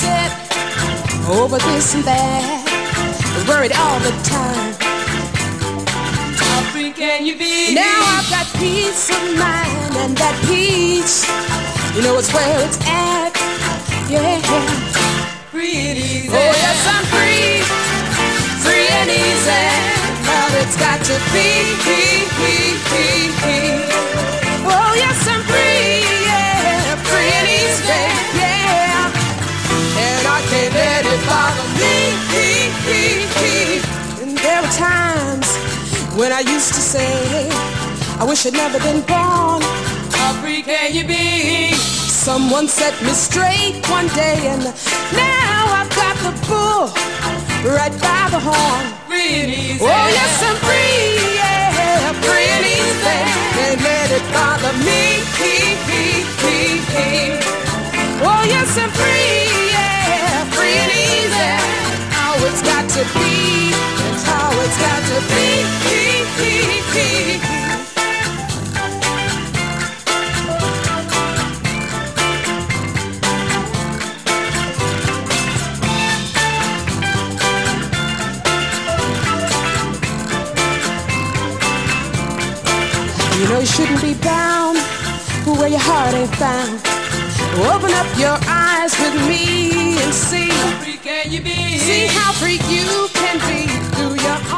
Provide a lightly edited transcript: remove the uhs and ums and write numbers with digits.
upset over this and that, worried all the time. How free can you be? Now I've got peace of mind, and that peace, you know, it's where it's at. Yeah. Free and easy. Oh yes, I'm free, free and easy. But it's got to be. Oh yes, I'm free, yeah, free and easy, yeah. And I can't let it bother me. And there were times when I used to say, I wish I'd never been born. How free can you be? Someone set me straight one day, and now I've got the bull right by the horn. Free and easy. Oh yes, I'm free, yeah, free and easy. Can't let it bother me. Oh yes, I'm free, yeah, free and easy. How it's got to be, that's how it's got to be. You know you shouldn't be bound where your heart ain't found. Open up your eyes with me and see. How free can you be? See how free you can be through your